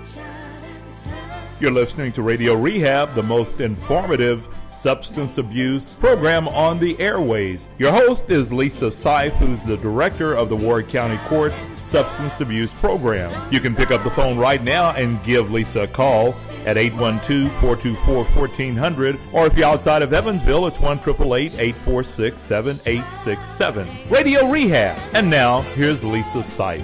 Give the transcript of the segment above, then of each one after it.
You're listening to Radio Rehab, the most informative substance abuse program on the airways. Your host is Lisa Seif, who's the director of the Ward County Court Substance Abuse Program. You can pick up the phone right now and give Lisa a call at 812-424-1400, or if you're outside of Evansville, it's 1-888-846-7867. Radio Rehab. And now, here's Lisa Seif.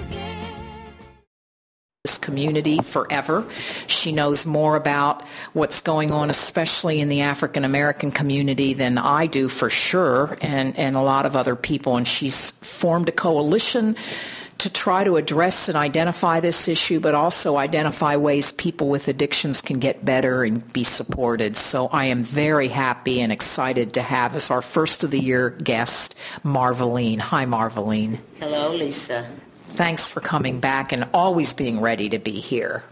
This community forever. She knows more about what's going on, especially in the African American community, than I do for sure, and a lot of other people. And she's formed a coalition to try to address and identify this issue, but also identify ways people with addictions can get better and be supported. So I am very happy and excited to have as our first of the year guest, Marveline. Hi, Marveline. Hello, Lisa. Thanks for coming back and always being ready to be here.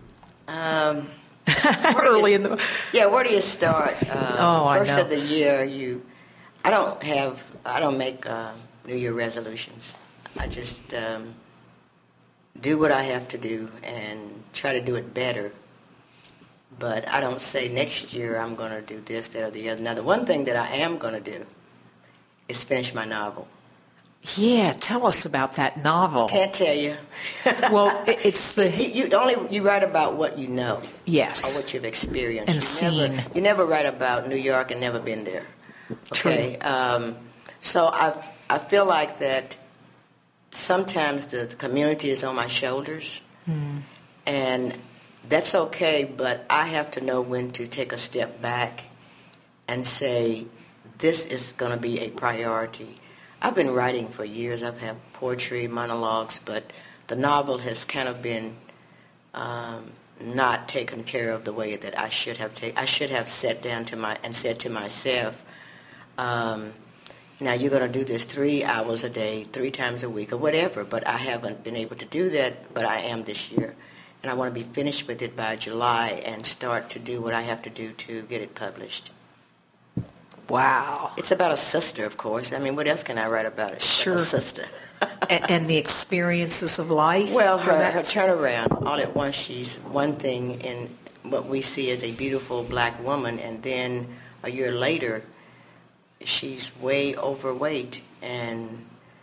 Early in the where do you start? First of the year, I don't make New Year resolutions. I just do what I have to do and try to do it better. But I don't say next year I'm going to do this, that, or the other. Now, the one thing that I am going to do is finish my novel. Yeah, tell us about that novel. Can't tell you. Well, it's the you write about what you know. Yes. Or what you've experienced. And seen. You never write about New York and never been there. Okay. True. So I feel like that sometimes the community is on my shoulders, and that's okay. But I have to know when to take a step back and say, this is going to be a priority. I've been writing for years. I've had poetry, monologues, but the novel has kind of been not taken care of the way that I should have taken. I should have sat down and said to myself, now you're going to do this 3 hours a day, 3 times a week, or whatever, but I haven't been able to do that, but I am this year. And I want to be finished with it by July and start to do what I have to do to get it published. Wow. It's about a sister, of course. I mean, what else can I write about it? Sure. A sister. and the experiences of life? Well, her turnaround. All at once, she's one thing in what we see as a beautiful black woman, and then a year later, she's way overweight, and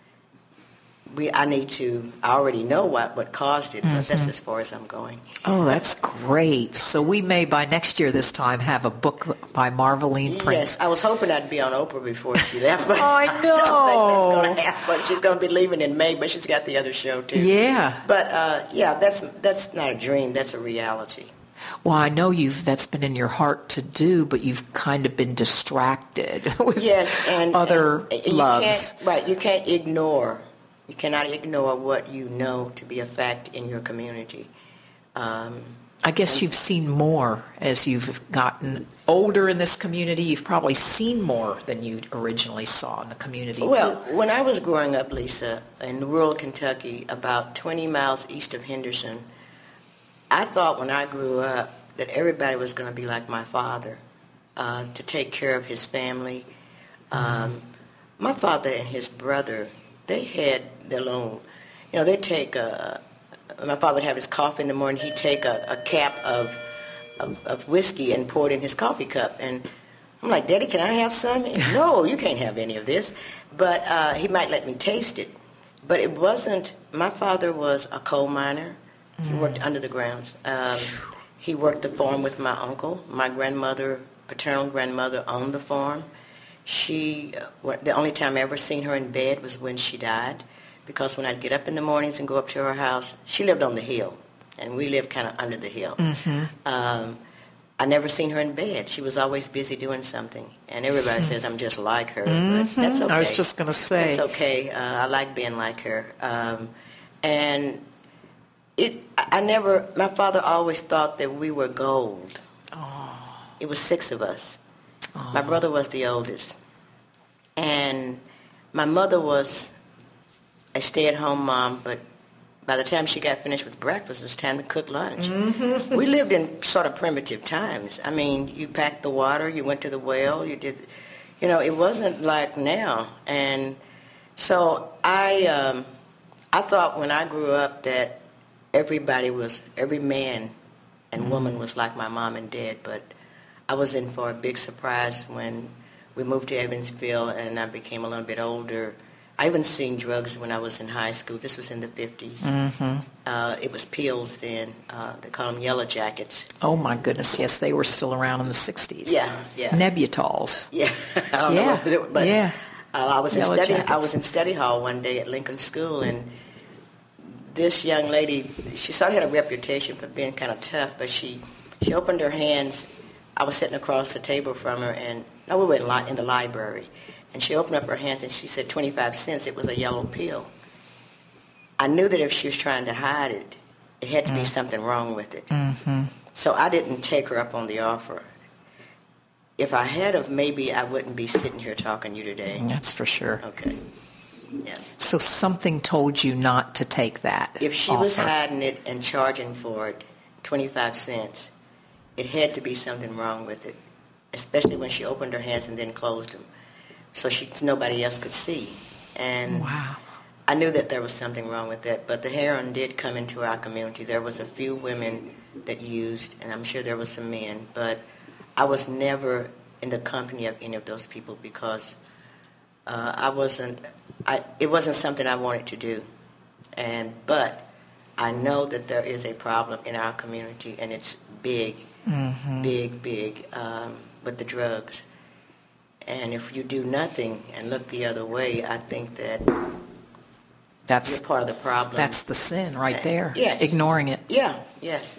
I already know what caused it, but that's as far as I'm going. Oh, that's great. So we may, by next year this time, have a book by Marveline Prince. Yes, I was hoping I'd be on Oprah before she left. But I know. I don't think that's going to happen. She's going to be leaving in May, but she's got the other show, too. Yeah. But, that's not a dream. That's a reality. Well, I know that's been in your heart to do, but you've kind of been distracted with other loves. You can't ignore. You cannot ignore what you know to be a fact in your community. I guess you've seen more as you've gotten older in this community. You've probably seen more than you originally saw in the community, Well, when I was growing up, Lisa, in rural Kentucky, about 20 miles east of Henderson, I thought when I grew up that everybody was going to be like my father, to take care of his family. My father and his brother, they had their own, they'd take my father would have his coffee in the morning. He'd take a cap of whiskey and pour it in his coffee cup. And I'm like, Daddy, can I have some? No, you can't have any of this. But he might let me taste it. But it wasn't, my father was a coal miner. He worked under the ground. He worked the farm with my uncle. My grandmother, paternal grandmother, owned the farm. The only time I ever seen her in bed was when she died, because when I'd get up in the mornings and go up to her house, she lived on the hill, and we lived kind of under the hill. I never seen her in bed. She was always busy doing something, and everybody says I'm just like her, but that's okay. I was just going to say. That's okay. I like being like her. And my father always thought that we were gold. Oh. It was 6 of us. Oh. My brother was the oldest. And my mother was a stay-at-home mom, but by the time she got finished with breakfast, it was time to cook lunch. We lived in sort of primitive times. I mean, you packed the water, you went to the well, you did, it wasn't like now. And so I thought when I grew up that every man and woman was like my mom and dad, but I was in for a big surprise when we moved to Evansville and I became a little bit older. I even seen drugs when I was in high school. This was in the 50s. Mm-hmm. It was pills then. They call them yellow jackets. Oh, my goodness. Yes, they were still around in the 60s. Yeah. Nebutols. Yeah. I don't know what it was, but yeah. I was Yellow in study hall one day at Lincoln School, and this young lady, she sort of had a reputation for being kind of tough, but she opened her hands. I was sitting across the table from her, and we were in the library. And she opened up her hands and she said 25 cents. It was a yellow pill. I knew that if she was trying to hide it, it had to be something wrong with it. Mm-hmm. So I didn't take her up on the offer. If I had of, maybe I wouldn't be sitting here talking to you today. That's for sure. Okay. Yeah. So something told you not to take that If she was hiding it and charging for it 25 cents, it had to be something wrong with it, especially when she opened her hands and then closed them. So nobody else could see. And wow. I knew that there was something wrong with that. But the heroin did come into our community. There was a few women that used, and I'm sure there was some men. But I was never in the company of any of those people because it wasn't something I wanted to do. But I know that there is a problem in our community, and it's big, big with the drugs. And if you do nothing and look the other way, I think that you're part of the problem. That's the sin right there. Yes. Ignoring it. Yeah, yes.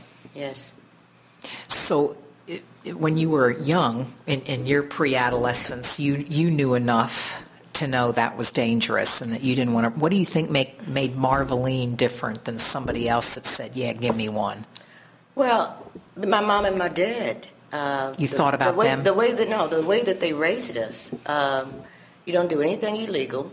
So when you were young, in your pre-adolescence, you knew enough to know that was dangerous and that you didn't want to. What do you think made Marveline different than somebody else that said, yeah, give me one? Well, my mom and my dad. You thought about them? The way that they raised us. You don't do anything illegal.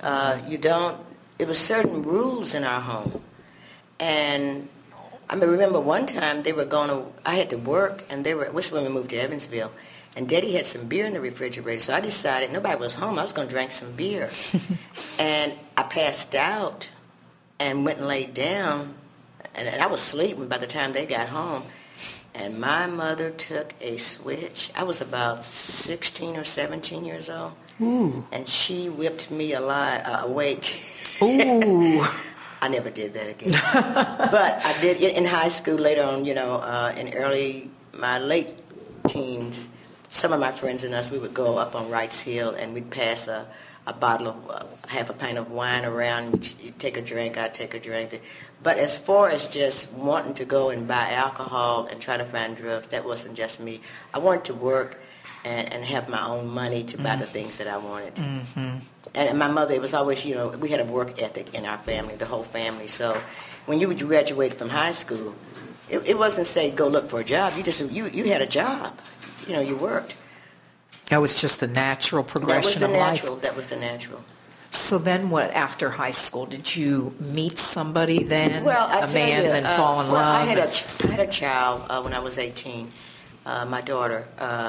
It was certain rules in our home. And I remember one time I had to work, and this is when we moved to Evansville, and Daddy had some beer in the refrigerator, so I decided nobody was home. I was going to drink some beer. And I passed out and went and laid down, and I was sleeping by the time they got home. And my mother took a switch. I was about 16 or 17 years old. Ooh. And she whipped me awake. Ooh. I never did that again. But I did in high school later on, in my late teens, some of my friends and us, we would go up on Wrights Hill and we'd pass a bottle of half a pint of wine around. You'd take a drink, I'd take a drink. But as far as just wanting to go and buy alcohol and try to find drugs, that wasn't just me. I wanted to work and have my own money to buy the things that I wanted. Mm-hmm. And my mother, it was always, we had a work ethic in our family, the whole family. So when you graduated from high school, it wasn't say go look for a job. You had a job. You worked. That was just the natural progression of life. That was the natural. So then what, after high school, did you meet somebody then? Well, then fall in love? I had a child when I was 18, my daughter.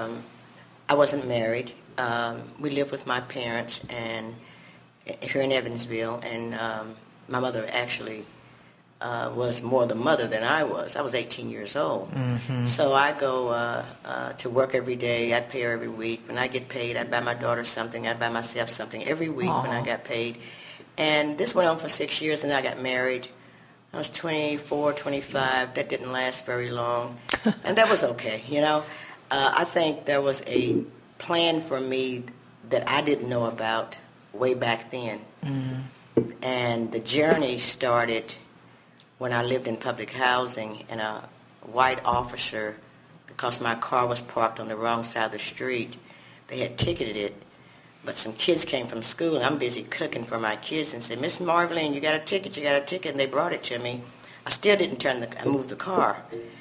I wasn't married. We lived with my parents and here in Evansville, and my mother actually was more the mother than I was. I was 18 years old. Mm-hmm. So I go to work every day. I'd pay her every week. When I get paid, I'd buy my daughter something. I'd buy myself something every week when I got paid. And this went on for 6 years, and then I got married. I was 24, 25. That didn't last very long. And that was okay, I think there was a plan for me that I didn't know about way back then. Mm-hmm. And the journey started when I lived in public housing, and a white officer, because my car was parked on the wrong side of the street, they had ticketed it, but some kids came from school, and I'm busy cooking for my kids, and said, Miss Marveline, you got a ticket, and they brought it to me. I still didn't I moved the car,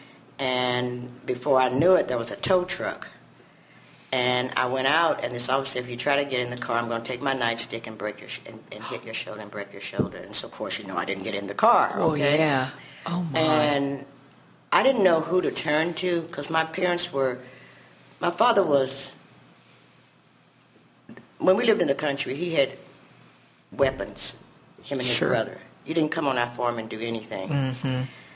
and before I knew it, there was a tow truck. And I went out, and this officer said, if you try to get in the car, I'm going to take my nightstick and and hit your shoulder and break your shoulder. And so, of course, I didn't get in the car. Oh, okay? yeah. Oh, my. And I didn't know who to turn to because my father was, when we lived in the country, he had weapons, him and his brother. You didn't come on our farm and do anything. Mm-hmm.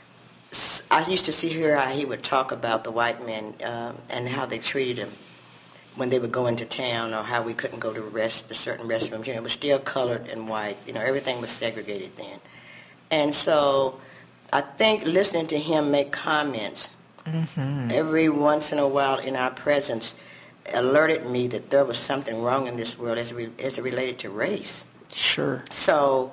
I used to hear how he would talk about the white men and how they treated him when they would go into town, or how we couldn't go to the certain restrooms. You know, it was still colored and white. You know, everything was segregated then. And so I think listening to him make comments every once in a while in our presence alerted me that there was something wrong in this world as it related to race. Sure. So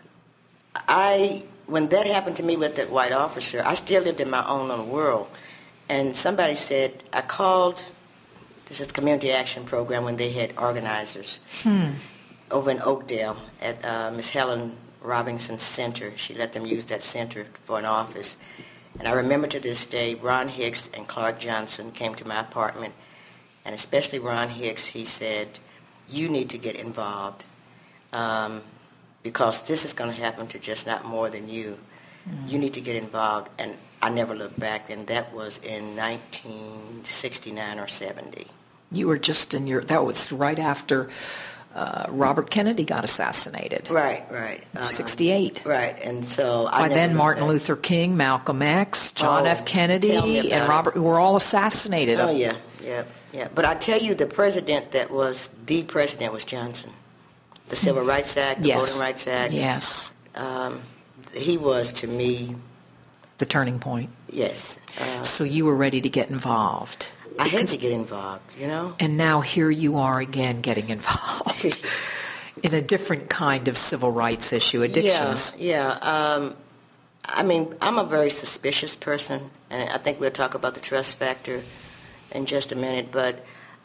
when that happened to me with that white officer, I still lived in my own little world. And somebody said, I called, this is the Community Action Program when they had organizers over in Oakdale at Miss Helen Robinson's center. She let them use that center for an office. And I remember to this day, Ron Hicks and Clark Johnson came to my apartment, and especially Ron Hicks, he said, you need to get involved because this is going to happen to just not more than you. You need to get involved. And I never looked back, and that was in 1969 or 70. You were just that was right after Robert Kennedy got assassinated. Right. 68. Right, and so by then Martin Luther King, Malcolm X, John F. Kennedy, and Robert were all assassinated. Oh, yeah. But I tell you, the president was Johnson. The Civil Rights Act, the Voting Rights Act. Yes. He was, to me, the turning point. Yes. So you were ready to get involved. I had to get involved, you know. And now here you are again getting involved in a different kind of civil rights issue, addictions. Yeah. I mean, I'm a very suspicious person, and I think we'll talk about the trust factor in just a minute. But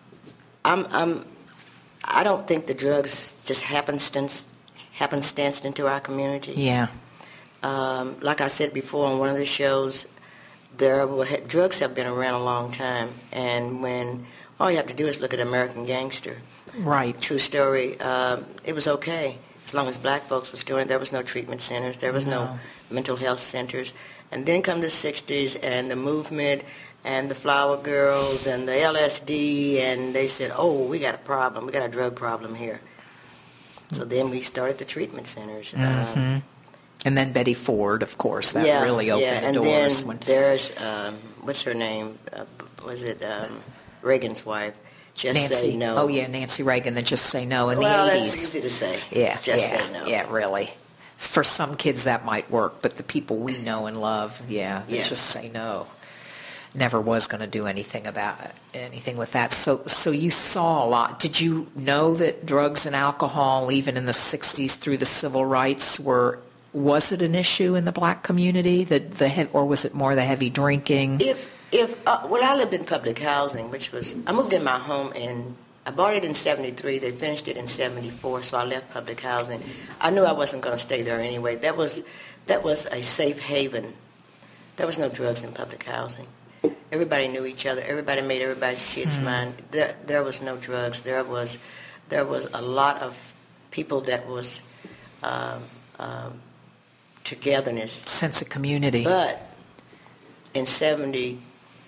I don't think the drugs just happenstanced into our community. Yeah. Like I said before on one of the shows, drugs have been around a long time, and when all you have to do is look at American Gangster. Right. True story. It was okay as long as black folks was doing it. There was no treatment centers. There was no mental health centers. And then come the 60s and the movement and the Flower Girls and the LSD, and they said, oh, we got a problem. We got a drug problem here. So then we started the treatment centers. And then Betty Ford, of course, that really opened the doors. And then there's, what's her name? Was it Reagan's wife? Nancy. Say No. Oh, yeah, Nancy Reagan, the Just Say No in the 80s. Well, that's easy to say. Yeah, Say No. Yeah, really. For some kids that might work, but the people we know and love, Just Say No. Never was going to do anything with that. So you saw a lot. Did you know that drugs and alcohol, even in the 60s through the civil rights, was it an issue in the black community, or was it more the heavy drinking? I lived in public housing, I moved in my home I bought it in 73. They finished it in 74, so I left public housing. I knew I wasn't going to stay there anyway. That was a safe haven. There was no drugs in public housing. Everybody knew each other. Everybody made everybody's kids mind. There was no drugs. There was a lot of people that was togetherness, sense of community. But in early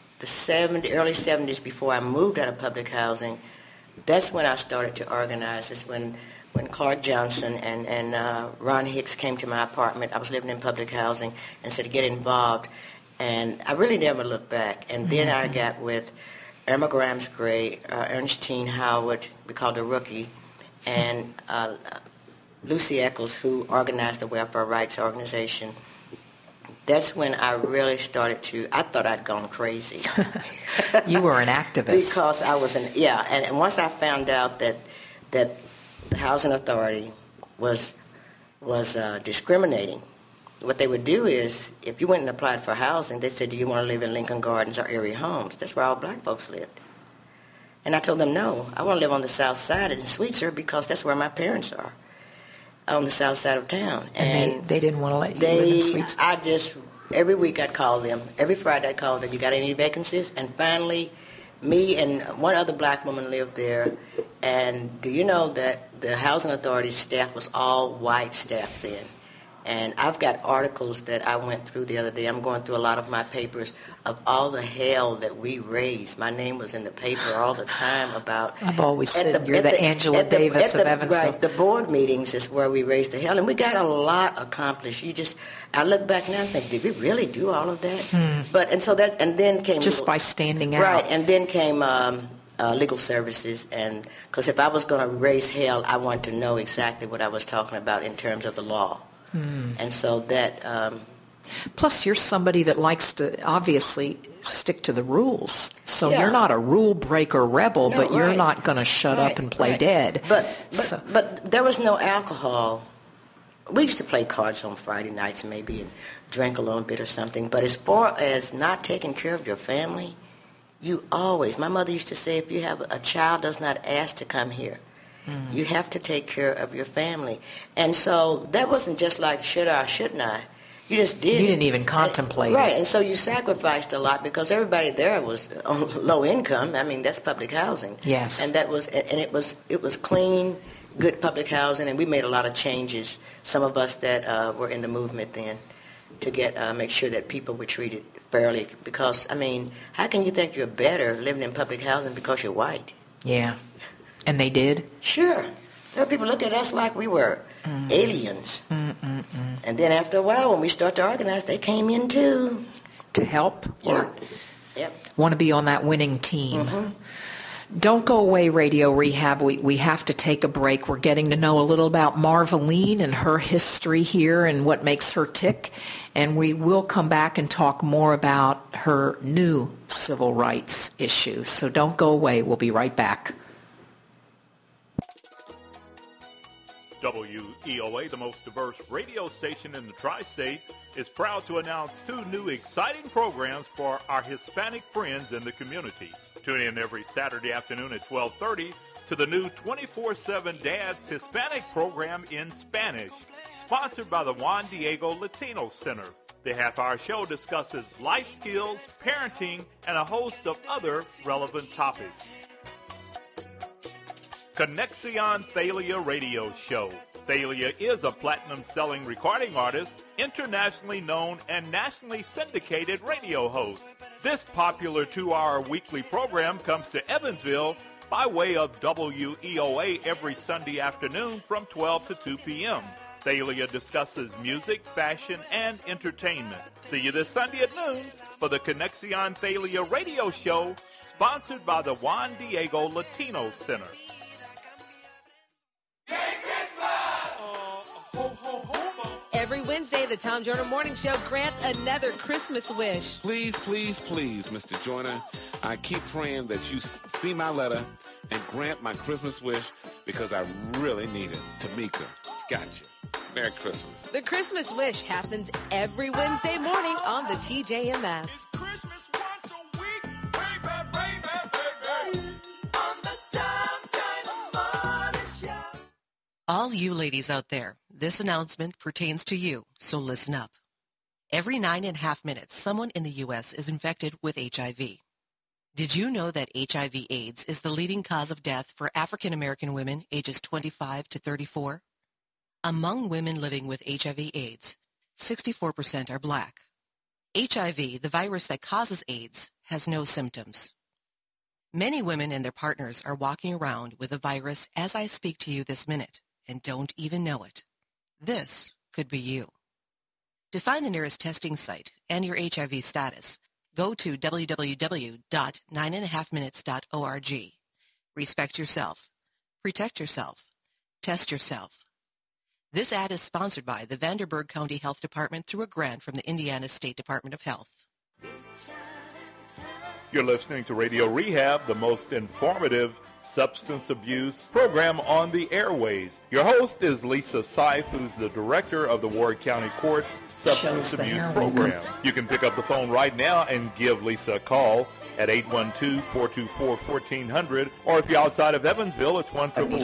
70s, before I moved out of public housing, that's when I started to organize. It's when Clark Johnson and Ron Hicks came to my apartment. I was living in public housing and said, get involved. And I really never looked back. And then I got with Irma Grams-Gray, Ernestine Howard, we called her Rookie, and Lucy Eccles, who organized the Welfare Rights Organization. That's when I really started I thought I'd gone crazy. You were an activist. Because I was and once I found out that the Housing Authority was discriminating, what they would do is, if you went and applied for housing, they said, do you want to live in Lincoln Gardens or Erie Homes? That's where all black folks lived. And I told them, no, I want to live on the south side in Sweetser because that's where my parents are, on the south side of town. And they didn't want to let you live in Sweetser? Every week I'd call them. Every Friday I'd call them, you got any vacancies? And finally, me and one other black woman lived there. And do you know that the Housing Authority staff was all white staff then? And I've got articles that I went through the other day. I'm going through a lot of my papers of all the hell that we raised. My name was in the paper all the time about... I've always said you're the Angela Davis of Evansville. Right, the board meetings is where we raised the hell, and we got a lot accomplished. I look back now and think, did we really do all of that? And then came... Just by standing out. Right, and then came... legal services, and because if I was going to raise hell, I wanted to know exactly what I was talking about in terms of the law. And so that... Plus, you're somebody that likes to obviously stick to the rules. So you're not a rule breaker rebel, but you're not going to shut up and play dead. But there was no alcohol. We used to play cards on Friday nights maybe and drink a little bit or something. But as far as not taking care of your family, you always... My mother used to say, if you have a child does not ask to come here, you have to take care of your family. And so that wasn't just like, should I or shouldn't I? You just did. You didn't even contemplate Right, and so you sacrificed a lot because everybody there was on low income. I mean, that's public housing. Yes. And it was clean, good public housing, and we made a lot of changes, some of us that were in the movement then, to make sure that people were treated fairly. Because, I mean, how can you think you're better living in public housing because you're white? Yeah. And they did? Sure. There were people looked at us like we were aliens. And then after a while, when we start to organize, they came in too. To help? Yep. Want to be on that winning team. Don't go away, Radio Rehab. We have to take a break. We're getting to know a little about Marveline and her history here and what makes her tick. And we will come back and talk more about her new civil rights issue. So don't go away. We'll be right back. WEOA, the most diverse radio station in the tri-state, is proud to announce 2 new exciting programs for our Hispanic friends in the community. Tune in every Saturday afternoon at 12:30 to the new 24/7 Dad's Hispanic program in Spanish, sponsored by the Juan Diego Latino Center. The half-hour show discusses life skills, parenting, and a host of other relevant topics. Connexion Thalia Radio Show. Thalia is a platinum-selling recording artist, internationally known and nationally syndicated radio host. This popular 2-hour weekly program comes to Evansville by way of WEOA every Sunday afternoon from 12 to 2 p.m. Thalia discusses music, fashion, and entertainment. See you this Sunday at noon for the Connexion Thalia Radio Show, sponsored by the Juan Diego Latino Center. Every Wednesday, the Tom Joyner Morning Show grants another Christmas wish. Please, please, please, Mr. Joyner, I keep praying that you see my letter and grant my Christmas wish because I really need it. Tamika, gotcha. Merry Christmas. The Christmas wish happens every Wednesday morning on the TJMS. It's Christmas once a week, baby, on the Tom Joyner Morning Show. All you ladies out there, this announcement pertains to you, so listen up. Every 9.5 minutes, someone in the U.S. is infected with HIV. Did you know that HIV/AIDS is the leading cause of death for African American women ages 25 to 34? Among women living with HIV/AIDS, 64% are black. HIV, the virus that causes AIDS, has no symptoms. Many women and their partners are walking around with the virus as I speak to you this minute and don't even know it. This could be you. To find the nearest testing site and your HIV status, go to www.9.5minutes.org. Respect yourself. Protect yourself. Test yourself. This ad is sponsored by the Vanderburgh County Health Department through a grant from the Indiana State Department of Health. You're listening to Radio Rehab, the most informative substance abuse program on the airways. Your host is Lisa Seif, who's the director of the Ward County Court Substance Abuse Program. You can pick up the phone right now and give Lisa a call at 812-424-1400, or if you're outside of Evansville, it's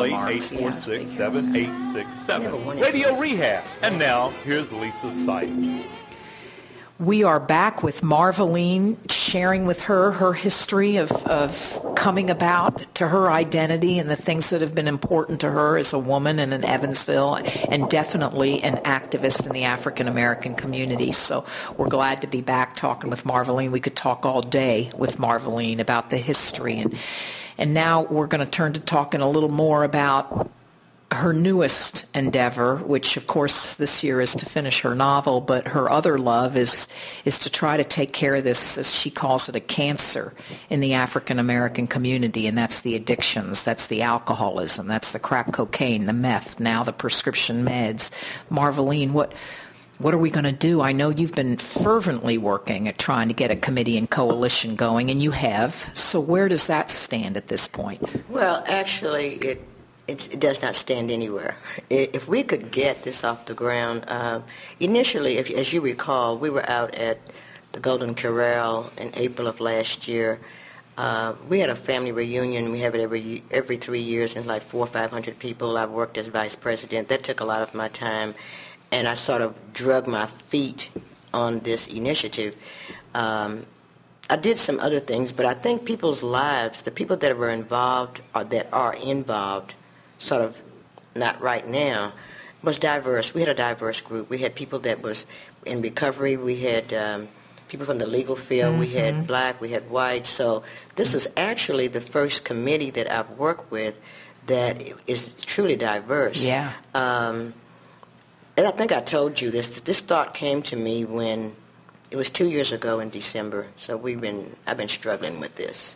1-888-846-7867. Radio Rehab. And now, here's Lisa Seif. We are back with Marveline sharing with her history of coming about to her identity and the things that have been important to her as a woman and in Evansville, and definitely an activist in the African American community. So we're glad to be back talking with Marveline. We could talk all day with Marveline about the history. And now we're going to turn to talking a little more about her newest endeavor, which of course this year is to finish her novel, but her other love is to try to take care of this, as she calls it, a cancer in the African American community, and that's the addictions, that's the alcoholism, that's the crack cocaine, the meth, now the prescription meds. Marveline, what are we going to do? I know you've been fervently working at trying to get a committee and coalition going, and you have. So where does that stand at this point? Well, actually, it does not stand anywhere. If we could get this off the ground, initially, as you recall, we were out at the Golden Corral in April of last year. We had a family reunion. We have it every 3 years, and like 400 or 500 people. I worked as vice president. That took a lot of my time, and I sort of drug my feet on this initiative. I did some other things, but I think people's lives, the people that were involved or that are involved, sort of not right now, was diverse. We had a diverse group. We had people that was in recovery. We had people from the legal field. We had black. We had white. So this is actually the first committee that I've worked with that is truly diverse. Yeah. And I think I told you this. This thought came to me when it was 2 years ago in December. So I've been struggling with this.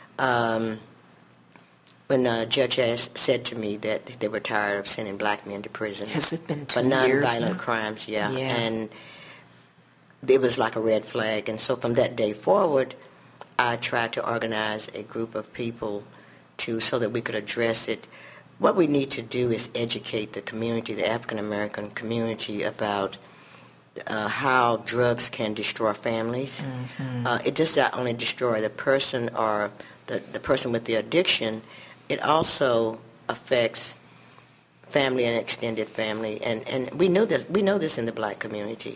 When Judge said to me that they were tired of sending black men to prison. Has it been 2 for years nonviolent now? crimes, yeah. And it was like a red flag. And so from that day forward, I tried to organize a group of people so that we could address it. What we need to do is educate the community, the African American community, about how drugs can destroy families. It does not only destroy the person or the person with the addiction, it also affects family and extended family, and we know this in the black community.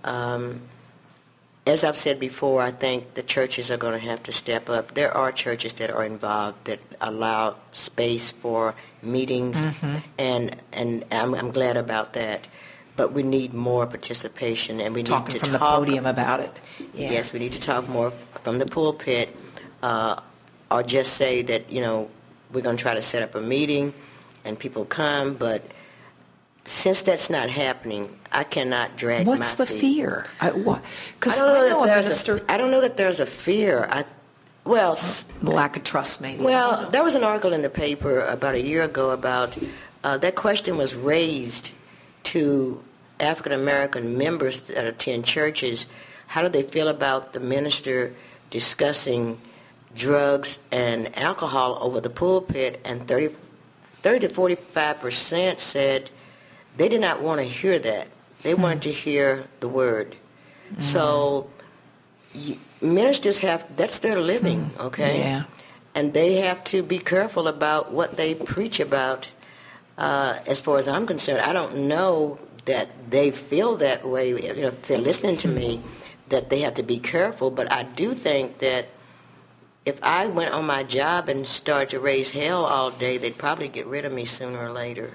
As I've said before, I think the churches are going to have to step up. There are churches that are involved that allow space for meetings, and I'm glad about that. But we need more participation, and we need to talk from the podium about it. Yeah. Yes, we need to talk more from the pulpit, or just say that, we're going to try to set up a meeting and people come, but since that's not happening, I cannot drag What's my the feet. fear? I don't know that there's a fear. Lack of trust, maybe. Well, there was an article in the paper about a year ago about that question was raised to African American members that attend churches. How do they feel about the minister discussing drugs and alcohol over the pulpit? And 30 to 45% said they did not want to hear that. They wanted to hear the word. So ministers that's their living, okay? Yeah. And they have to be careful about what they preach about. As far as I'm concerned, I don't know that they feel that way. If they're listening to me, that they have to be careful. But I do think that if I went on my job and started to raise hell all day, they'd probably get rid of me sooner or later.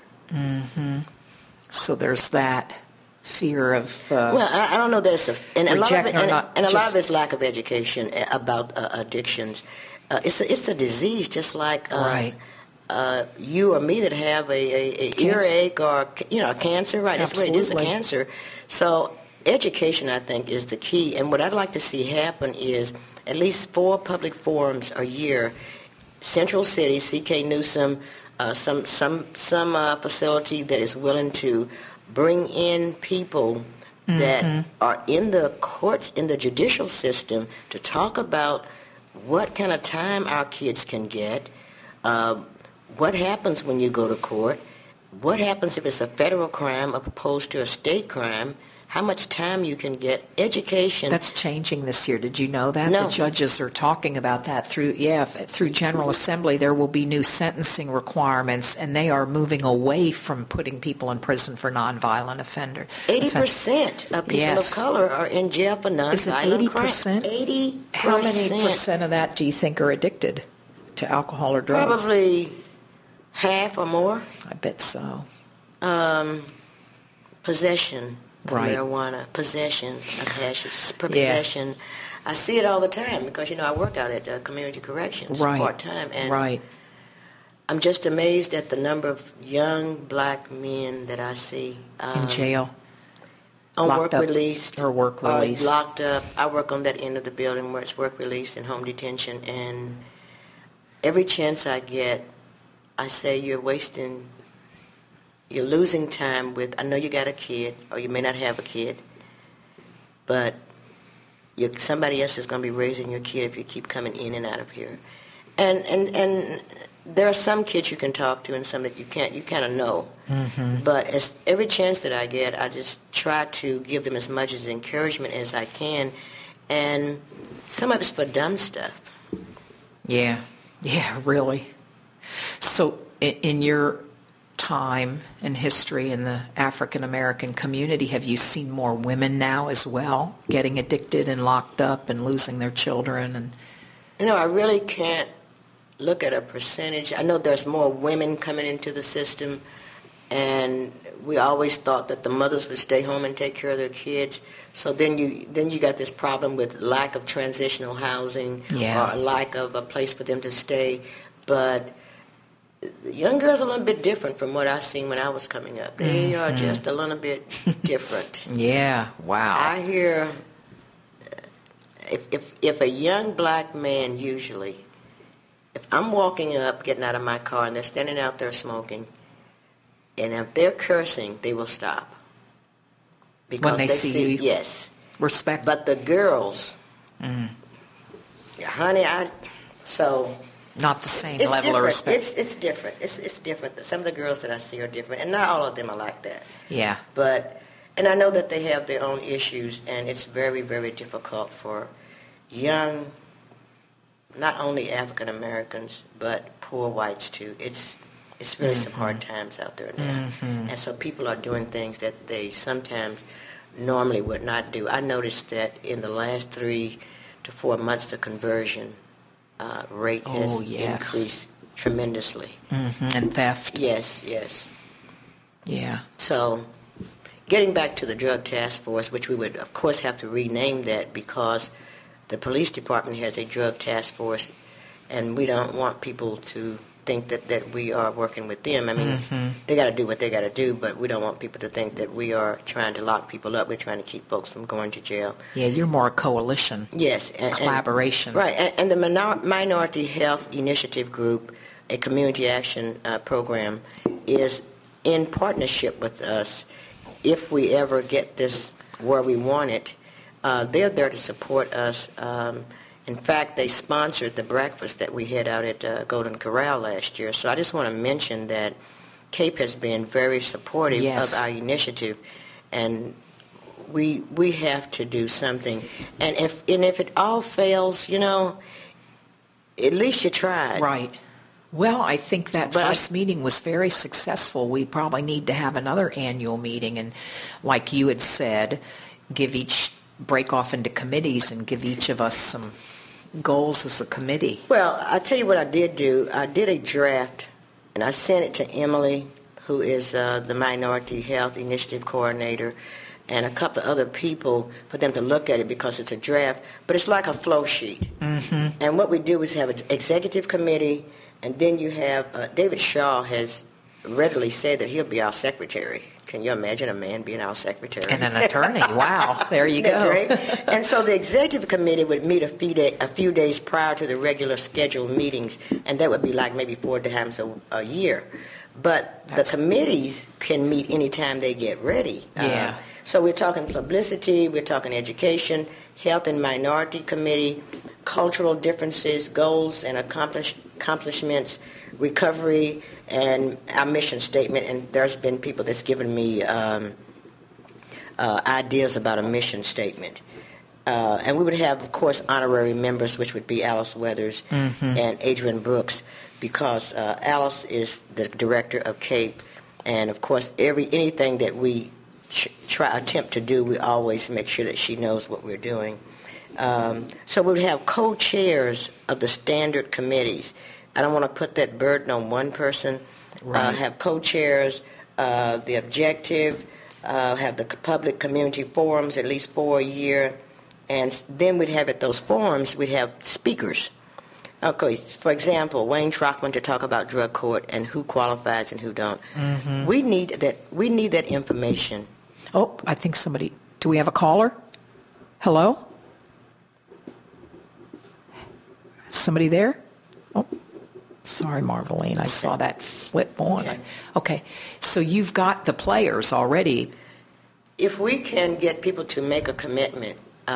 So there's that fear of I don't know that it's a lot of it's lack of education about addictions. It's a disease, just like right. You or me that have a earache or a cancer, right? That's what it is, a cancer. So education, I think, is the key. And what I'd like to see happen is at least 4 public forums a year. Central City, C.K. Newsom, some facility that is willing to bring in people that are in the courts, in the judicial system, to talk about what kind of time our kids can get, what happens when you go to court, what happens if it's a federal crime opposed to a state crime, how much time you can get. Education. That's changing this year. Did you know that? No. The judges are talking about that through General Assembly. There will be new sentencing requirements, and they are moving away from putting people in prison for nonviolent offender. 80% of people Yes. of color are in jail for Is it nonviolent 80%? crime. 80%. How many percent of that do you think are addicted to alcohol or drugs? Probably half or more. I bet so. Possession of Right. marijuana, possession of hashish, possession. I see it all the time because, I work out at community corrections Right. part-time. And Right. I'm just amazed at the number of young black men that I see. In jail. On Locked work up released. or work release. Locked up. I work on that end of the building where it's work release and home detention. And every chance I get, I say you're losing time with, I know you got a kid, or you may not have a kid, but somebody else is going to be raising your kid if you keep coming in and out of here. And there are some kids you can talk to and some that you can't. You kind of know. Mm-hmm. But every chance that I get, I just try to give them as much as encouragement as I can. And some of it's for dumb stuff. Yeah, really. So in your time and history in the African American community, have you seen more women now as well getting addicted and locked up and losing their children? And I really can't look at a percentage. I know there's more women coming into the system, and we always thought that the mothers would stay home and take care of their kids. So then you got this problem with lack of transitional housing or lack of a place for them to stay. But young girls are a little bit different from what I seen when I was coming up. They are just a little bit different. Yeah, wow. I hear if a young black man usually, if I'm walking up, getting out of my car, and they're standing out there smoking, and if they're cursing, they will stop. Because when they see you? Yes. Respect. But the girls, honey, not the same it's level of different. respect. It's different. It's different. Some of the girls that I see are different, and not all of them are like that. Yeah. And I know that they have their own issues, and it's very, very difficult for young, not only African Americans, but poor whites too. It's really some hard times out there now. And so people are doing things that they sometimes normally would not do. I noticed that in the last 3 to 4 months, the conversion rate has increased tremendously. And theft. Yes. Yeah. So getting back to the Drug Task Force, which we would, of course, have to rename that because the police department has a Drug Task Force, and we don't want people to think that we are working with them. I mean, they got to do what they got to do, but we don't want people to think that we are trying to lock people up. We're trying to keep folks from going to jail. Yeah, you're more a coalition. Yes. Collaboration. Right. And the Minority Health Initiative Group, a community action program, is in partnership with us. If we ever get this where we want it, they're there to support us. In fact, they sponsored the breakfast that we had out at Golden Corral last year. So I just want to mention that CAPE has been very supportive of our initiative, and we have to do something. And if it all fails, at least you tried. Right. Well, I think that first meeting was very successful. We probably need to have another annual meeting, and like you had said, break off into committees and give each of us some goals as a committee. Well, I'll tell you what I did do. I did a draft, and I sent it to Emily, who is the Minority Health Initiative Coordinator, and a couple of other people for them to look at it because it's a draft, but it's like a flow sheet. And what we do is have an executive committee, and then you have, David Shaw has readily said that he'll be our secretary. Can you imagine a man being our secretary? And an attorney. Wow. There you go. Great? And so the executive committee would meet a few days prior to the regular scheduled meetings, and that would be like maybe 4 times a year. But the committees can meet anytime they get ready. Yeah. So we're talking publicity, we're talking education, health and minority committee, cultural differences, goals and accomplishments, recovery, and our mission statement. And there's been people that's given me ideas about a mission statement. And we would have, of course, honorary members, which would be Alice Weathers and Adrian Brooks, because Alice is the director of CAPE, and of course, anything that we attempt to do, we always make sure that she knows what we're doing. So we would have co-chairs of the standard committees. I don't want to put that burden on one person. Right. Have co-chairs, the objective, have the public community forums, at least 4 a year, and then we'd have at those forums, we'd have speakers. Okay, for example, Wayne Trockman to talk about drug court and who qualifies and who don't. We need that information. Oh, I think somebody. Do we have a caller? Hello? Somebody there? Oh, sorry, Marveline. I saw that flip on. Yeah. Okay, so you've got the players already. If we can get people to make a commitment,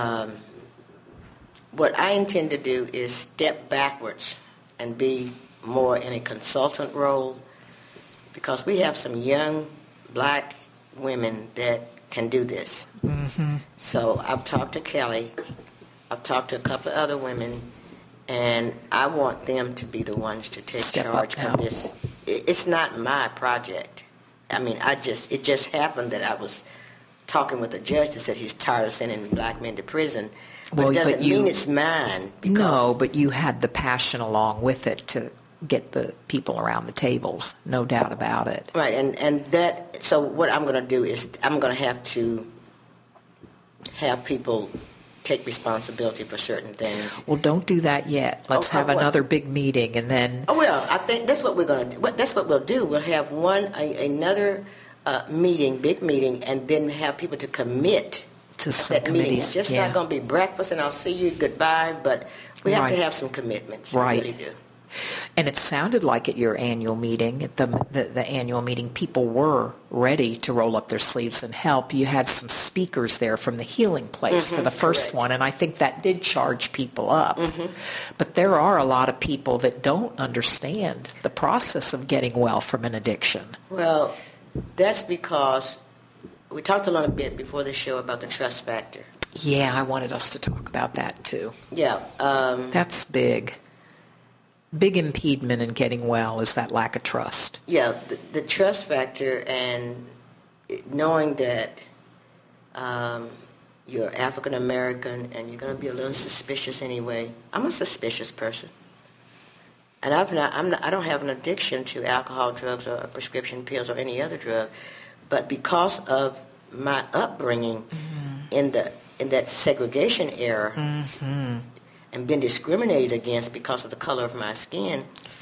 what I intend to do is step backwards and be more in a consultant role, because we have some young black women that can do this. So I've talked to Kelly, I've talked to a couple of other women, and I want them to be the ones to take Step charge up now. of this. It's not my project. I mean, it just happened that I was talking with a judge that said he's tired of sending black men to prison. But Well, it doesn't but you- mean it's mine. Because, No, but you had the passion along with it to get the people around the tables, no doubt about it. Right, and that, so what I'm going to do is I'm going to have people take responsibility for certain things. Well, don't do that yet. Let's Okay, have what? another big meeting, and then Oh, well, I think that's what we're going to do. That's what we'll do. We'll have another meeting, big meeting, and then have people to commit to some that meeting. committees. It's just yeah. not going to be breakfast and I'll see you, goodbye, but we have to Right. have some commitments. Right. We really do. And it sounded like at your annual meeting, at the annual meeting, people were ready to roll up their sleeves and help. You had some speakers there from the Healing Place for the first correct. one, and I think that did charge people up. But there are a lot of people that don't understand the process of getting well from an addiction. Well, that's because we talked a little bit before the show about the trust factor. Yeah, I wanted us to talk about that too. Yeah. That's big. Big impediment in getting well is that lack of trust. Yeah, the trust factor, and knowing that you're African American and you're going to be a little suspicious anyway. I'm a suspicious person, and I don't have an addiction to alcohol, drugs, or prescription pills or any other drug, but because of my upbringing in that segregation era. And been discriminated against because of the color of my skin,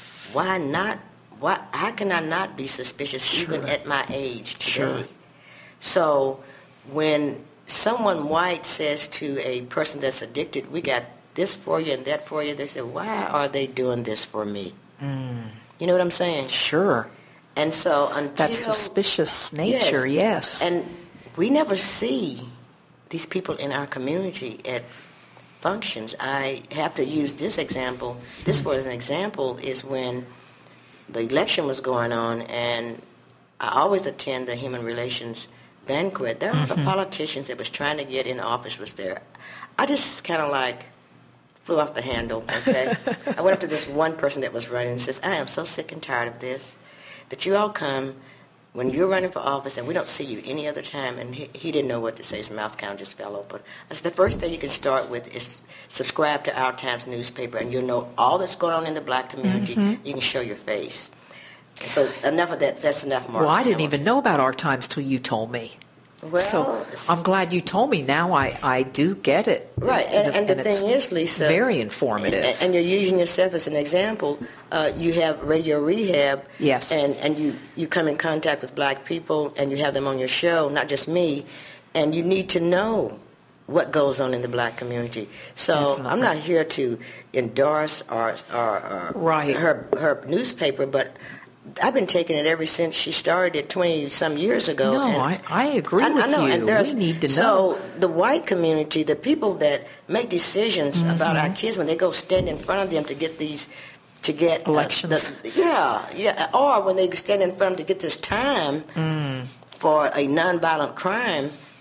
how can I not be suspicious even at my age today? Sure. So when someone white says to a person that's addicted, we got this for you and that for you, they say, why are they doing this for me? You know what I'm saying? Sure. And so until... That suspicious nature, yes. And we never see these people in our community at functions. I have to use this example. This was an example is when the election was going on, and I always attend the Human Relations banquet. There were the politicians that was trying to get in office was there. I just kind of like flew off the handle, okay? I went up to this one person that was running and says, I am so sick and tired of this, that you all come when you're running for office and we don't see you any other time. And he didn't know what to say. His mouth kind of just fell open. I said, the first thing you can start with is subscribe to Our Times newspaper, and you'll know all that's going on in the black community. You can show your face. So enough of that. That's enough, Mark. Well, I didn't even know about Our Times till you told me. Well, So I'm glad you told me. Now I do get it. Right, and the it's thing is, Lisa, very informative. and you're using yourself as an example. You have Radio Rehab, Yes. and you come in contact with black people, and you have them on your show, not just me, and you need to know what goes on in the black community. So Definitely. I'm not here to endorse or Right. her newspaper, but I've been taking it ever since she started it 20-some years ago. No, and I agree with know, you. and there's- We need to know. So the white community, the people that make decisions about our kids when they go stand in front of them to get Elections. or when they stand in front of them to get this time for a nonviolent crime,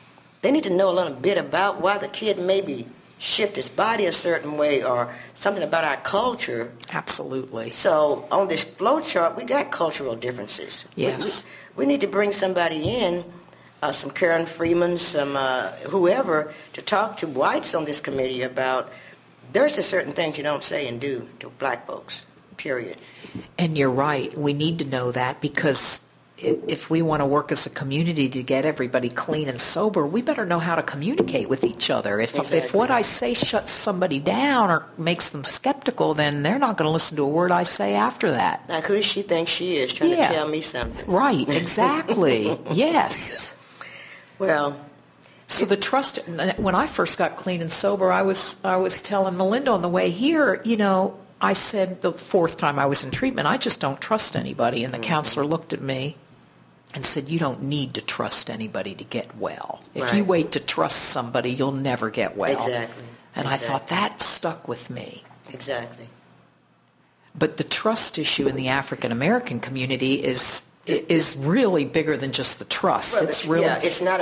they need to know a little bit about why the kid maybe shift his body a certain way or something about our culture. Absolutely. So on this flow chart, we got cultural differences. Yes. We need to bring somebody in, some Karen Freeman, some whoever, to talk to whites on this committee about there's just certain things you don't say and do to black folks, period. And you're right. We need to know that, because if we want to work as a community to get everybody clean and sober, we better know how to communicate with each other. If what I say shuts somebody down or makes them skeptical, then they're not going to listen to a word I say after that. Like, who does she think she is trying to tell me something? Right, exactly. Yes. Well, so the trust, when I first got clean and sober, I was telling Melinda on the way here, I said the fourth time I was in treatment, I just don't trust anybody. And the counselor looked at me and said, you don't need to trust anybody to get well. If you wait to trust somebody, you'll never get well. Exactly. And I thought that stuck with me. Exactly. But the trust issue in the African American community is really bigger than just the trust. Well, it's really it's not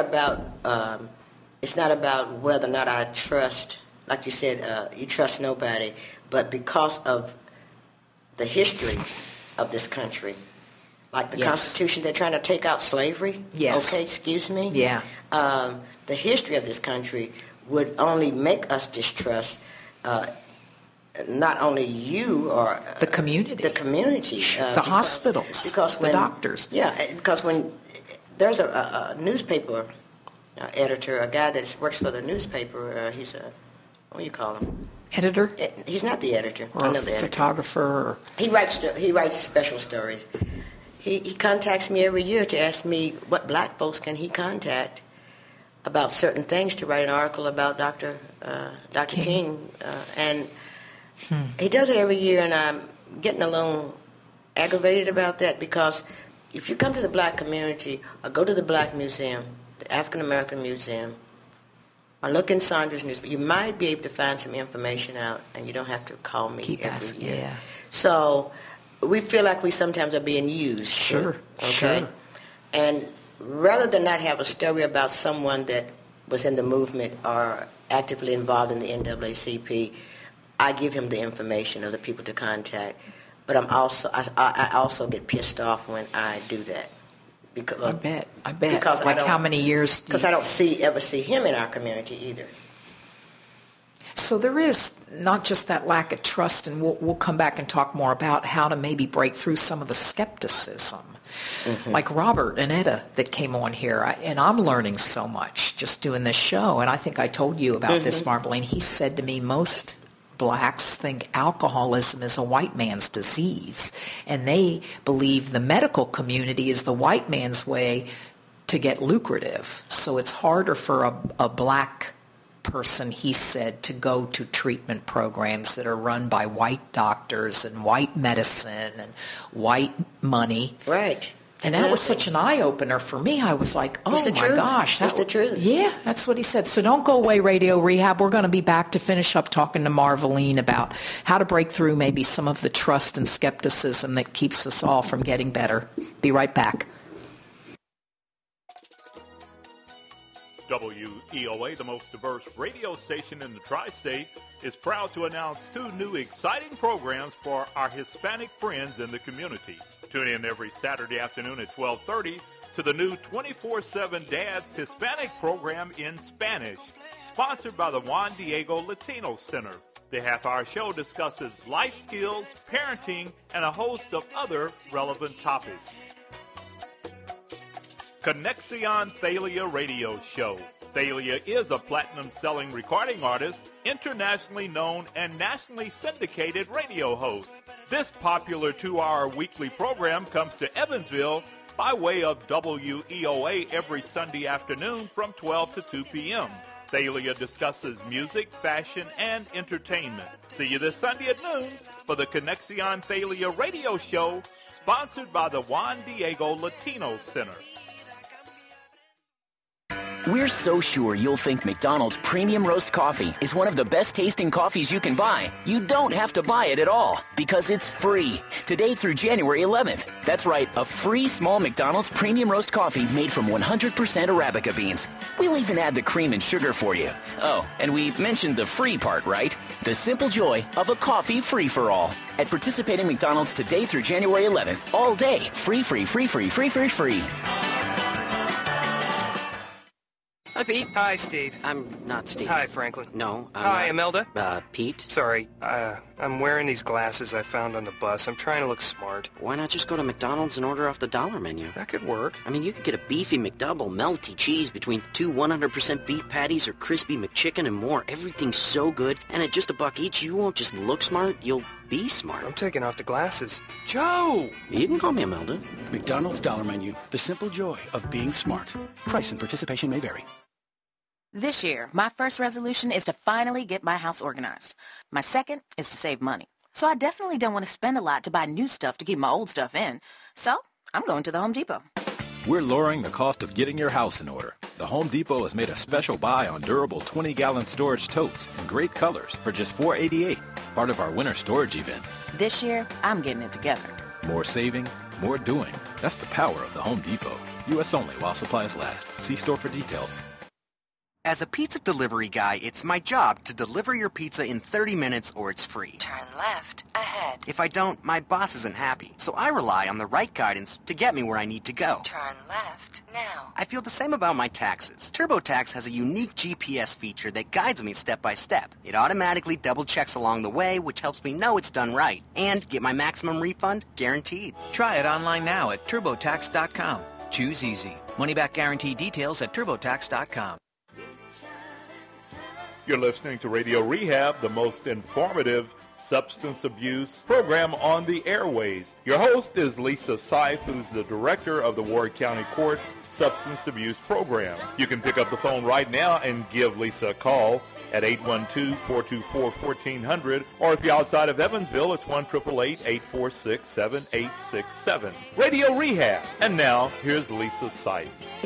about whether or not I trust. Like you said, you trust nobody, but because of the history of this country, like the Constitution, they're trying to take out slavery. Yes. Okay, excuse me. Yeah. The history of this country would only make us distrust not only you or the community, the hospitals, because when, the doctors. Yeah, because when there's a newspaper editor, a guy that works for the newspaper, he's a, what do you call him? Editor? He's not the editor. Or I know the photographer. Editor. He writes special stories. He contacts me every year to ask me what black folks can he contact about certain things to write an article about Dr. King. And he does it every year, and I'm getting a little aggravated about that, because if you come to the black community or go to the Black Museum, the African American Museum, or look in Saunders News, you might be able to find some information out, and you don't have to call me every year. Yeah. So we feel like we sometimes are being used. Sure. Okay. Sure. And rather than not have a story about someone that was in the movement or actively involved in the NAACP, I give him the information of the people to contact. But I also get pissed off when I do that. Because, I bet. Because like how many years? Because I don't ever see him in our community either. So there is not just that lack of trust, and we'll come back and talk more about how to maybe break through some of the skepticism. Mm-hmm. Like Robert and Etta that came on here, and I'm learning so much just doing this show. And I think I told you about this, Marbeline. He said to me, most blacks think alcoholism is a white man's disease, and they believe the medical community is the white man's way to get lucrative. So it's harder for a black person, he said, to go to treatment programs that are run by white doctors and white medicine and white money. Right. And that was such an eye-opener for me. I was like, oh, my gosh. That's the truth. Yeah, that's what he said. So don't go away, Radio Rehab. We're going to be back to finish up talking to Marveline about how to break through maybe some of the trust and skepticism that keeps us all from getting better. Be right back. WEOA, the most diverse radio station in the tri-state, is proud to announce 2 new exciting programs for our Hispanic friends in the community. Tune in every Saturday afternoon at 12:30 to the new 24/7 Dad's Hispanic program in Spanish, sponsored by the Juan Diego Latino Center. The half-hour show discusses life skills, parenting, and a host of other relevant topics. Connexion Thalia Radio Show. Thalia is a platinum-selling recording artist, internationally known and nationally syndicated radio host. This popular 2-hour weekly program comes to Evansville by way of WEOA every Sunday afternoon from 12 to 2 p.m. Thalia discusses music, fashion, and entertainment. See you this Sunday at noon for the Connexion Thalia Radio Show, sponsored by the Juan Diego Latino Center. We're so sure you'll think McDonald's Premium Roast Coffee is one of the best tasting coffees you can buy. You don't have to buy it at all because it's free. Today through January 11th. That's right, a free small McDonald's Premium Roast Coffee made from 100% Arabica beans. We'll even add the cream and sugar for you. Oh, and we mentioned the free part, right? The simple joy of a coffee free for all. At participating McDonald's today through January 11th. All day. Free, free, free, free, free, free, free. Hi, Pete. Hi, Steve. I'm not Steve. Hi, Franklin. No, I'm Hi, not. Imelda. Pete? Sorry, I'm wearing these glasses I found on the bus. I'm trying to look smart. Why not just go to McDonald's and order off the dollar menu? That could work. I mean, you could get a beefy McDouble, melty cheese between 2 100% beef patties or crispy McChicken and more. Everything's so good, and at just $1 each, you won't just look smart, you'll be smart. I'm taking off the glasses. Joe! You can call me Imelda. McDonald's dollar menu. The simple joy of being smart. Price and participation may vary. This year, my first resolution is to finally get my house organized. My second is to save money. So I definitely don't want to spend a lot to buy new stuff to keep my old stuff in. So I'm going to the Home Depot. We're lowering the cost of getting your house in order. The Home Depot has made a special buy on durable 20-gallon storage totes in great colors for just $4.88, part of our winter storage event. This year, I'm getting it together. More saving, more doing. That's the power of the Home Depot. U.S. only while supplies last. See store for details. As a pizza delivery guy, it's my job to deliver your pizza in 30 minutes or it's free. Turn left, ahead. If I don't, my boss isn't happy. So I rely on the right guidance to get me where I need to go. Turn left, now. I feel the same about my taxes. TurboTax has a unique GPS feature that guides me step by step. It automatically double checks along the way, which helps me know it's done right, and get my maximum refund guaranteed. Try it online now at TurboTax.com. Choose easy. Money back guarantee details at TurboTax.com. You're listening to Radio Rehab, the most informative substance abuse program on the airways. Your host is Lisa Seif, who's the director of the Ward County Court Substance Abuse Program. You can pick up the phone right now and give Lisa a call at 812-424-1400, or if you're outside of Evansville, it's 1-888-846-7867. Radio Rehab. And now, here's Lisa Seif.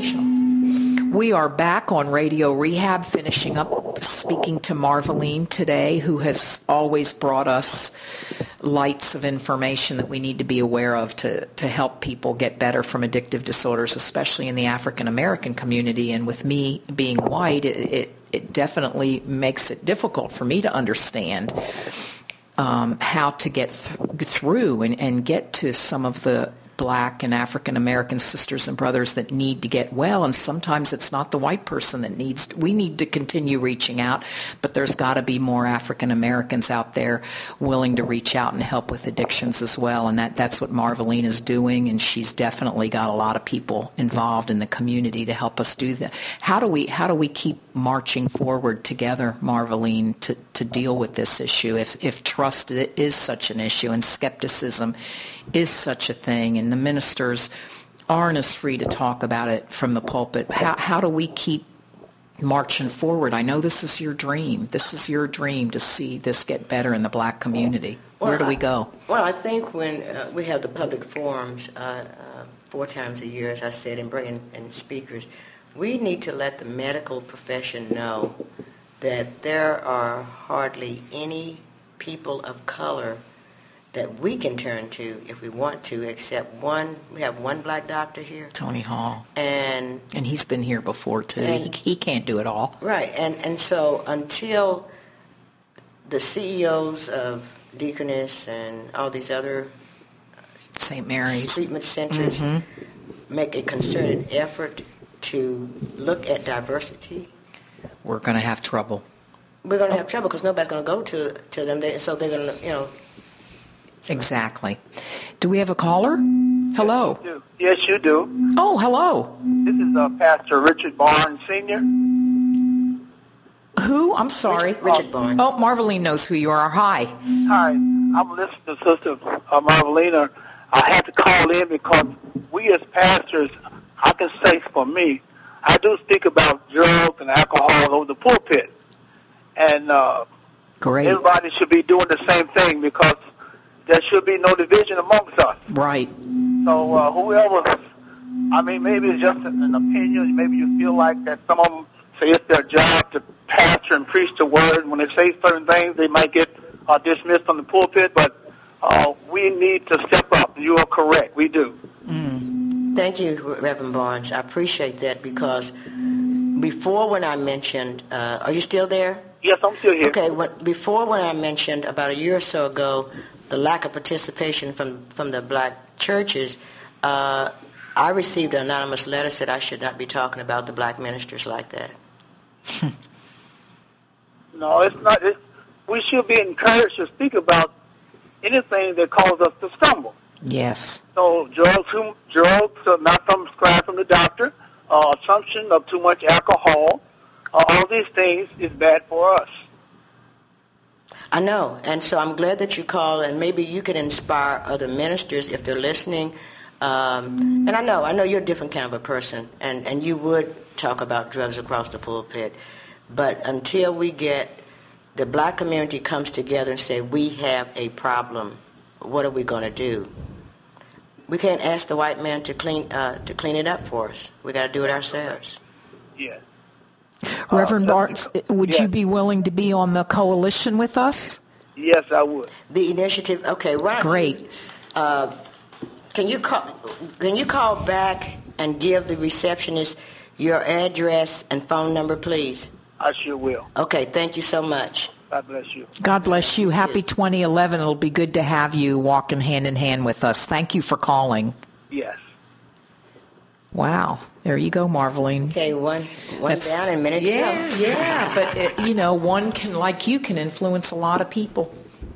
We are back on Radio Rehab, finishing up speaking to Marveline today, who has always brought us lights of information that we need to be aware of to help people get better from addictive disorders, especially in the African American community. And with me being white, it definitely makes it difficult for me to understand how to get through and get to some of the Black and African American sisters and brothers that need to get well, and sometimes it's not the white person that needs. We need to continue reaching out, but there's got to be more African Americans out there willing to reach out and help with addictions as well, and that's what Marveline is doing, and she's definitely got a lot of people involved in the community to help us do that. How do we keep marching forward together, Marveline, to deal with this issue if trust is such an issue and skepticism is such a thing, and the ministers aren't as free to talk about it from the pulpit? How do we keep marching forward? I know this is your dream. This is your dream to see this get better in the Black community. Where do we go? Well, I think when we have the public forums 4 times a year, as I said, and bringing in speakers, we need to let the medical profession know that there are hardly any people of color that we can turn to if we want to, except one. We have one Black doctor here, Tony Hall, and he's been here before too. He can't do it all, right? And so until the CEOs of Deaconess and all these other St. Mary's treatment centers make a concerted effort to look at diversity, we're going to have trouble. We're going to have trouble because nobody's going to go to them. So they're going to, Exactly. Do we have a caller? Hello. Yes, you do. Oh, hello. This is Pastor Richard Barnes, Sr. Who? I'm sorry. Richard Barnes. Oh, Marveline knows who you are. Hi. Hi. I'm listening to Sister Marvelina. I had to call in because we as pastors, I can say for me, I do speak about drugs and alcohol over the pulpit. And Great. Everybody should be doing the same thing because there should be no division amongst us. Right. So whoever I mean, maybe it's just an opinion. Maybe you feel like that some of them say it's their job to pastor and preach the word. When they say certain things, they might get dismissed from the pulpit, but we need to step up. You are correct. We do. Thank you, Reverend Barnes. I appreciate that because before when I mentioned, are you still there? Yes, I'm still here. Okay, before when I mentioned about a year or so ago the lack of participation from the black churches, I received an anonymous letter said I should not be talking about the black ministers like that. No, it's not. We should be encouraged to speak about anything that causes us to stumble. Yes. So drugs not prescribed from the doctor, assumption of too much alcohol, all these things is bad for us. I know, and so I'm glad that you call, and maybe you can inspire other ministers if they're listening. And I know you're a different kind of a person, and you would talk about drugs across the pulpit. But until we get the black community comes together and say, we have a problem, what are we going to do? We can't ask the white man to clean it up for us. We got to do it ourselves. Yeah. Reverend Barnes, would you be willing to be on the coalition with us? Yes, I would. The initiative, okay, right. Great. Can you call back and give the receptionist your address and phone number, please? I sure will. Okay, thank you so much. God bless you. God bless you. Happy 2011. It'll be good to have you walking hand in hand with us. Thank you for calling. Yes. Wow. There you go, Marveline. Okay, one down and a minute to go. Yeah. But, one can, like you, can influence a lot of people.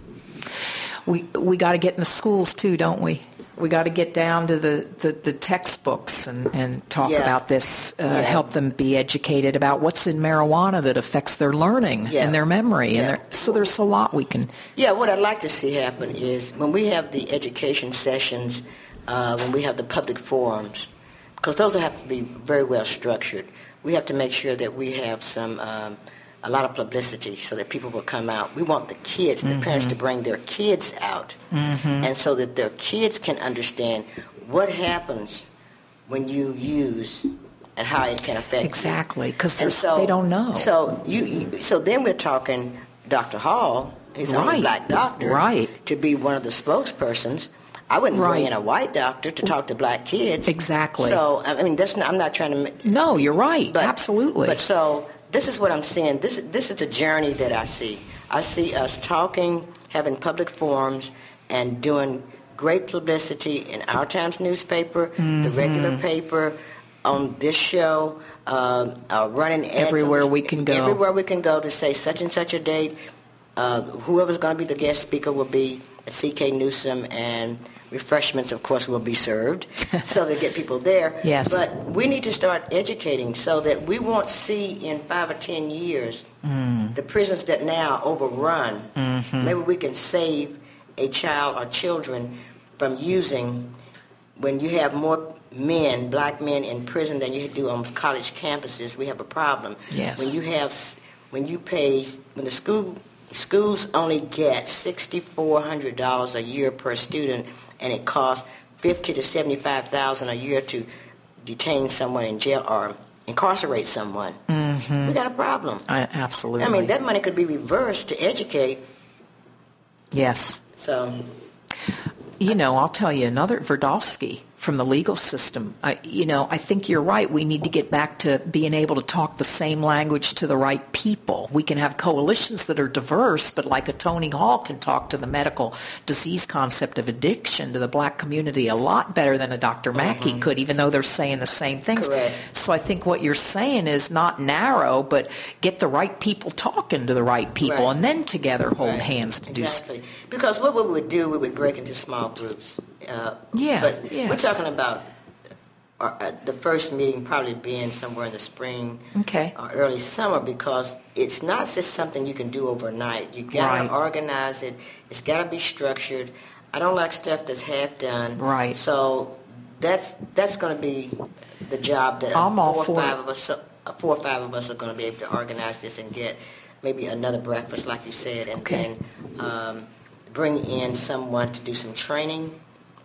We got to get in the schools, too, don't we? We got to get down to the textbooks and talk about this, help them be educated about what's in marijuana that affects their learning and their memory. And so there's a lot we can... Yeah, what I'd like to see happen is when we have the education sessions, when we have the public forums, because those will have to be very well structured, we have to make sure that we have a lot of publicity so that people will come out. We want the kids, the parents, to bring their kids out, and so that their kids can understand what happens when you use and how it can affect exactly, because they don't know. So so then we're talking Dr. Hall, his only black doctor, to be one of the spokespersons. I wouldn't bring in a white doctor to talk to black kids. Exactly. So I mean, I'm not trying to. No, you're right. Absolutely. But so. This is what I'm saying. This is the journey that I see. I see us talking, having public forums, and doing great publicity in Our Times newspaper, the regular paper, on this show, running ads everywhere we can go. Everywhere we can go to say such and such a date. Whoever's going to be the guest speaker will be at C.K. Newsom, and refreshments, of course, will be served so they get people there. Yes. But we need to start educating so that we won't see in 5 or 10 years the prisons that now overrun. Maybe we can save a child or children from using. When you have more men, black men in prison than you do on college campuses, we have a problem. Yes. When the schools only get $6,400 a year per student, and it costs $50,000 to $75,000 a year to detain someone in jail or incarcerate someone. We got a problem. Absolutely. I mean, that money could be reversed to educate. Yes. So, I'll tell you another Verdowski from the legal system. I think you're right. We need to get back to being able to talk the same language to the right people. We can have coalitions that are diverse, but like a Tony Hall can talk to the medical disease concept of addiction to the black community a lot better than a Dr. Mackey could, even though they're saying the same things. Correct. So I think what you're saying is not narrow, but get the right people talking to the right people, and then together hold hands to do so. Exactly. Because what we would do, we would break into small groups. But we're talking about the first meeting probably being somewhere in the spring or early summer, because it's not just something you can do overnight. You've got to organize it. It's got to be structured. I don't like stuff that's half done. Right. So that's going to be the job that four or five of us are going to be able to organize this and get maybe another breakfast, like you said, and then bring in someone to do some training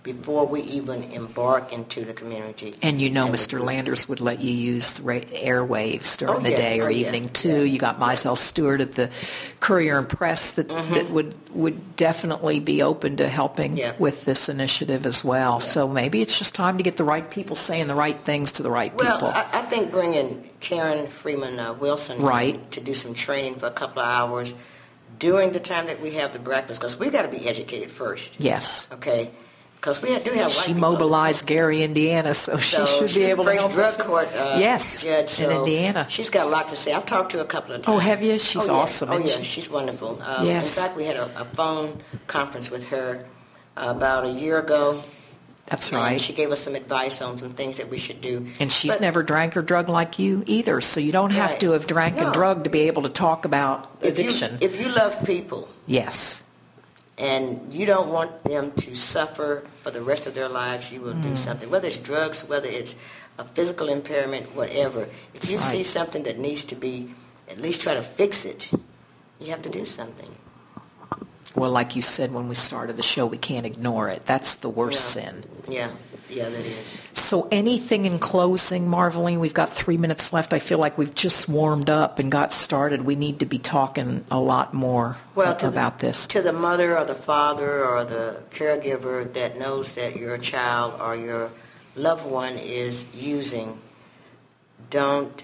before we even embark into the community. And Mr. Landers would let you use the airwaves during the yeah. day or Oh, yeah. evening, too. You got Mizell Stewart at the Courier and Press that would definitely be open to helping with this initiative as well. So maybe it's just time to get the right people saying the right things to the right people. Well, I think bringing Karen Freeman Wilson in to do some training for a couple of hours during the time that we have the breakfast, because we got to be educated first. Yes. Okay. Because we do have she mobilized Gary, Indiana, so she should be able to help us. drug court judge, so in Indiana. She's got a lot to say. I've talked to her a couple of times. Oh, have you? She's awesome. Oh, yeah, she's wonderful. Yes. In fact, we had a phone conference with her about a year ago. That's right. She gave us some advice on some things that we should do. And she's never drank or drugged like you either, so you don't have to have drank and drugged to be able to talk about addiction. If you love people. Yes. And you don't want them to suffer for the rest of their lives, you will do something. Whether it's drugs, whether it's a physical impairment, whatever. If you see something that needs to be, at least try to fix it, you have to do something. Well, like you said when we started the show, we can't ignore it. That's the worst sin. Yeah, that is. So anything in closing, Marveline? We've got 3 minutes left. I feel like we've just warmed up and got started. We need to be talking a lot more about this. To the mother or the father or the caregiver that knows that your child or your loved one is using, don't,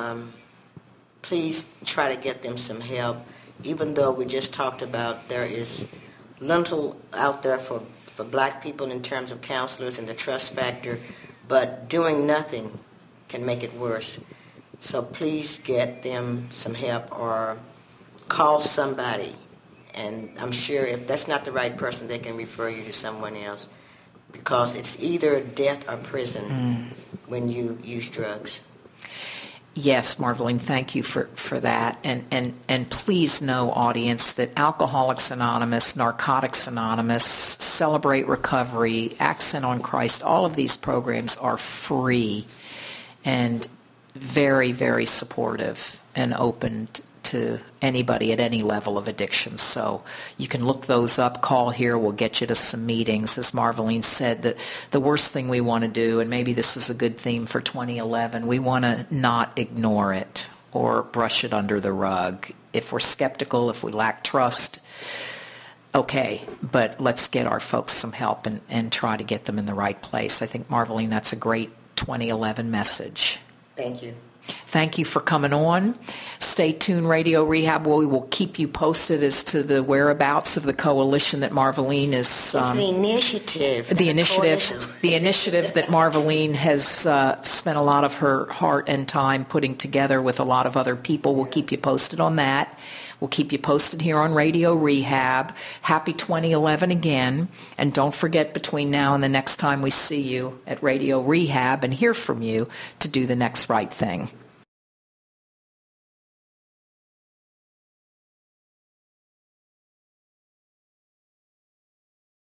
please try to get them some help. Even though we just talked about there is little out there for black people in terms of counselors and the trust factor, but doing nothing can make it worse. So please get them some help or call somebody. And I'm sure if that's not the right person, they can refer you to someone else, because it's either death or prison when you use drugs. Yes, Marveline, thank you for that. And please know, audience, that Alcoholics Anonymous, Narcotics Anonymous, Celebrate Recovery, Accent on Christ, all of these programs are free and very, very supportive and open to anybody at any level of addiction. So you can look those up, call here, we'll get you to some meetings. As Marveline said, the worst thing we want to do, and maybe this is a good theme for 2011, we want to not ignore it or brush it under the rug. If we're skeptical, if we lack trust, okay, but let's get our folks some help and try to get them in the right place. I think, Marveline, that's a great 2011 message. Thank you. Thank you for coming on. Stay tuned, Radio Rehab. We will keep you posted as to the whereabouts of the coalition that Marveline is... it's the initiative. The initiative that Marveline has spent a lot of her heart and time putting together with a lot of other people. We'll keep you posted on that. We'll keep you posted here on Radio Rehab. Happy 2011 again. And don't forget, between now and the next time we see you at Radio Rehab and hear from you, to do the next right thing.